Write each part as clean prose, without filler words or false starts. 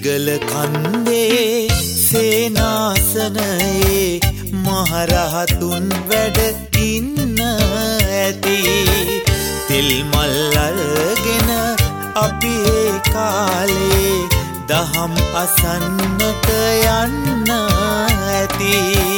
රිතිගල කන්දේ සේනාසනයේ මහරහතුන් වැඩ ඉන්න ඇති තෙල් මල් අරගෙන අපි ඒ කාලේ දහම් අසන්නට යන්න ඇති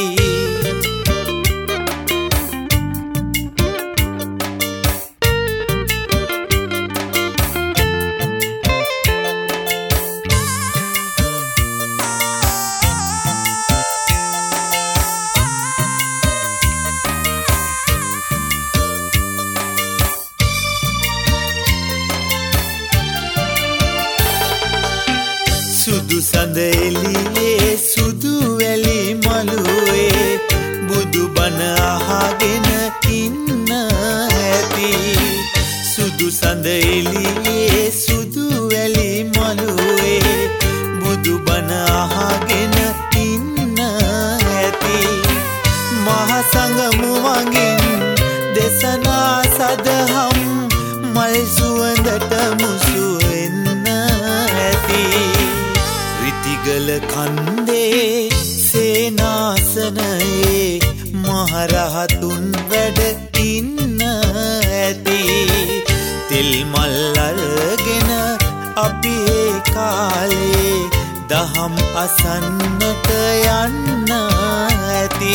සුදු සඳ එළියේ සුදු වැලි මළුවේ බුදු බණ අහගෙන ඉන්න ඇති සුදු සඳ එළියේ සුදු වැලි මළුවේ බුදු බණ අහගෙන ඉන්න ඇති මහ සංගමුවන්ගෙන් දේශනා සදහම් මල් සුවඳට මුසු වෙන්න ඇති රිතිගල කන්දේ සේනාසනයේ මහරහතුන් වැඩ ඉන්න ඇති තෙල් මල් අරගෙන අපි ඒ කාලේ දහම් අසන්නට යන්න ඇති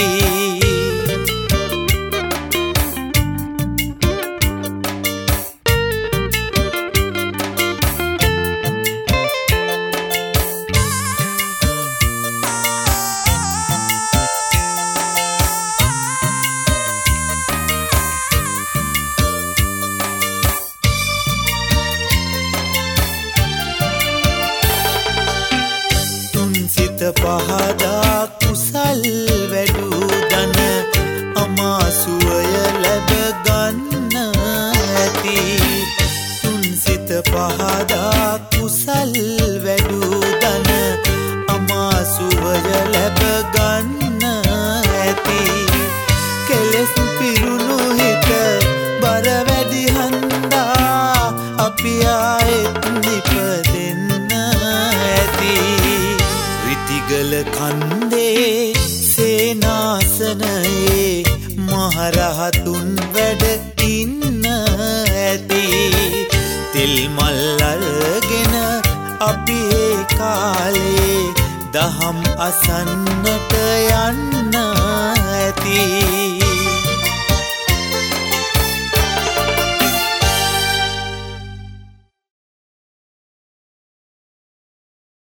සිත පහදා කුසල් වැඩූ දන අමාසුවය ලැබ ගන්න ඇති තුන් සිත පහදා කුසල් වැඩූ දන අමාසුවය ලැබ ගන්න ඇති කෙලෙස් පිරුණු හිත බර වැඩි හන්දා අපි ආයෙත් නිපදෙන්න ඇති රිතිගල කන්දේ සේනාසනයේ මහරහතුන් වැඩ ඉන්න ඇති තෙල් මල් අරගෙන අපි ඒ කාලේ දහම් අසන්නට යන්න ඇති